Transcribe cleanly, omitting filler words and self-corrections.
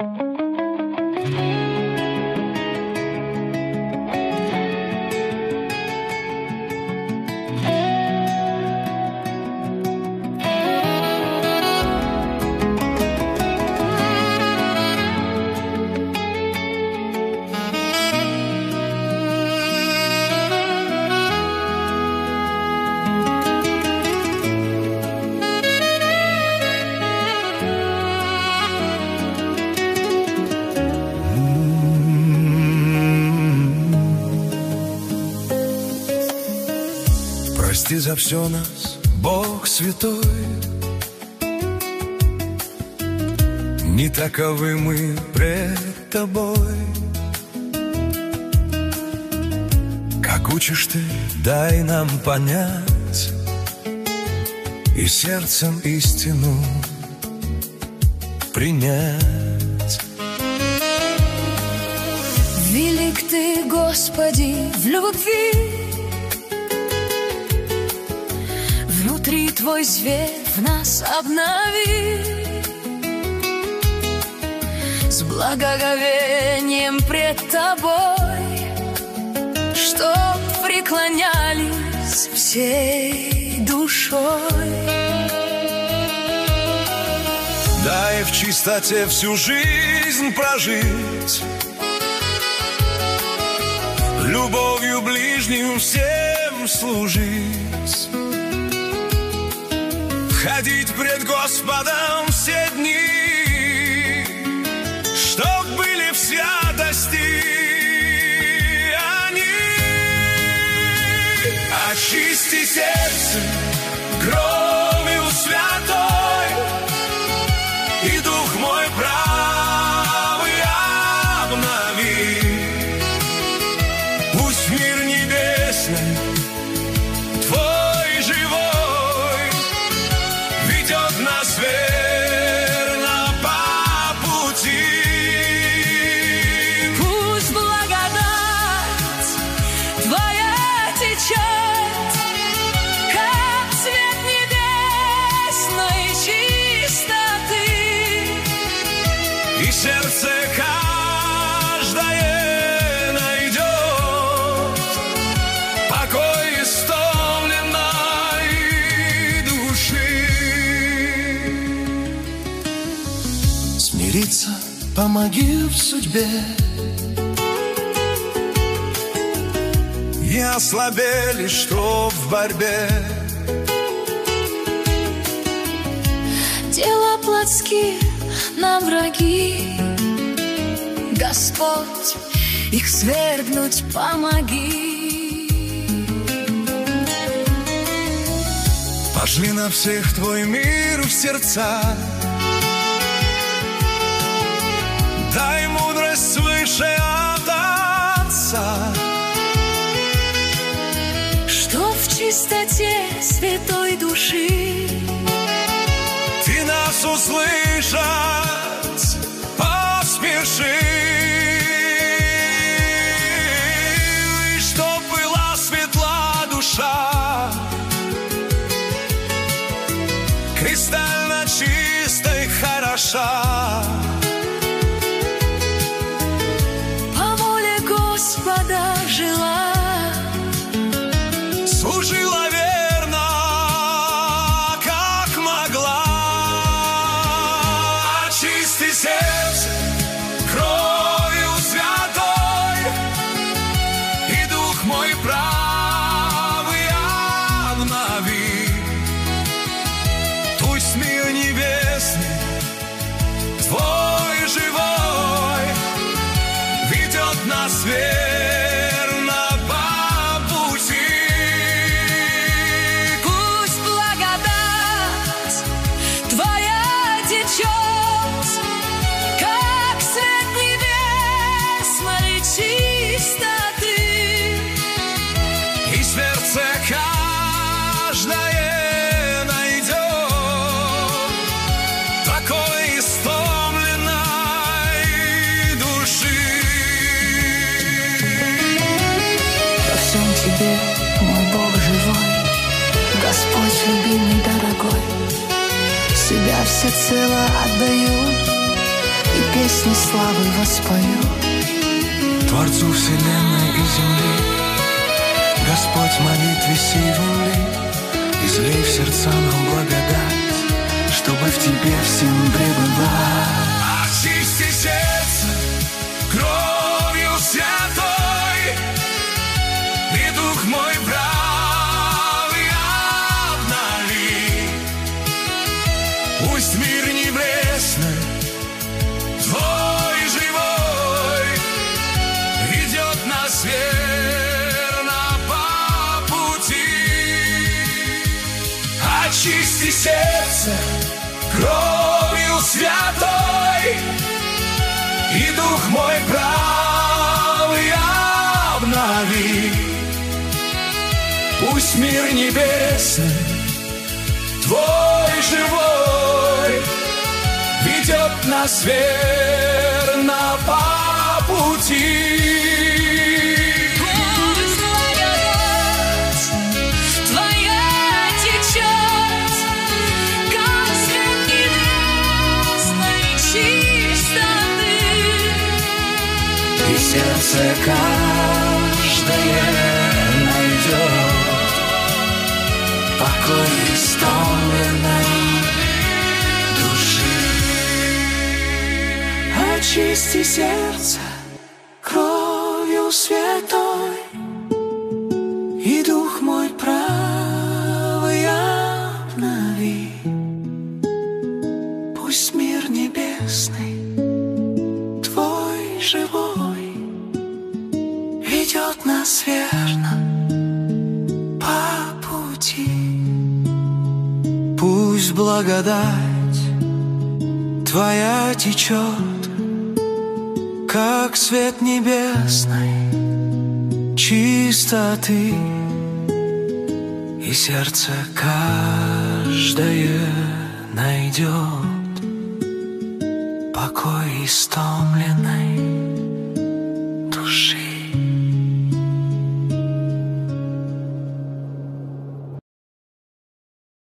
Прости за все нас, Бог святой. Не таковы мы пред Тобой. Как учишь Ты, дай нам понять и сердцем истину принять. Велик Ты, Господи, в любви, внутри Твой свет в нас обнови. С благоговением пред Тобой, чтоб преклонялись всей душой. Дай в чистоте всю жизнь прожить, любовью ближним всем служить, ходить пред Господом все дни, чтоб были в святости они. Очисти сердце кровью святой, и дух мой правый обнови. Пусть мир небесный Твой живой ведет нас верно по пути. Пусть благодать Твоя течет, как свет небесной чистоты, И сердце каждое найдет покой истомленной души. Смириться помоги в судьбе, не ослабели, что в борьбе. дела плотские нам враги, Господь, их свергнуть помоги. Пошли на всех Твой мир в сердца, дай мудрость свыше от Отца, Что в чистоте святой души Ты нас услышать поспеши. И чтоб была светла душа, кристально чистой, хороша. по воле Господа жила, Служила верно, как могла. Очисти сердце кровью святой, и дух мой правый обнови. Пусть мир небесный Твой живой ведет нас верно по пути. пусть благодать Твоя течет, как свет небесной чистоты, И сердце каждое найдет покой истомленной души. во всем Тебе, мой Бог живой, Господь любимый, дорогой, себя всецело отдаю и песни славы воспою. Творцу вселенной и земли, Господь молитве сей земли, излей в сердца нам благодать, чтобы в тебе всем пребывать. Очисти сердце кровью святой, и дух мой правый обнови. Пусть мир небесный Твой живой ведет нас верно по пути. Очисти сердце кровью святой, и дух мой правый обнови. Пусть мир небесный Твой живой ведет нас верно по пути. Пусть благодать Твоя течет, как свет небесной чистоты, И сердце каждое найдет покой истомленной души. Очисти сердце кровью святой, и дух мой правый обнови. Пусть мир небесный Твой живой ведет нас верно по пути. Пусть благодать Твоя течет, как свет небесной чистоты, и сердце каждое найдет покой истомленной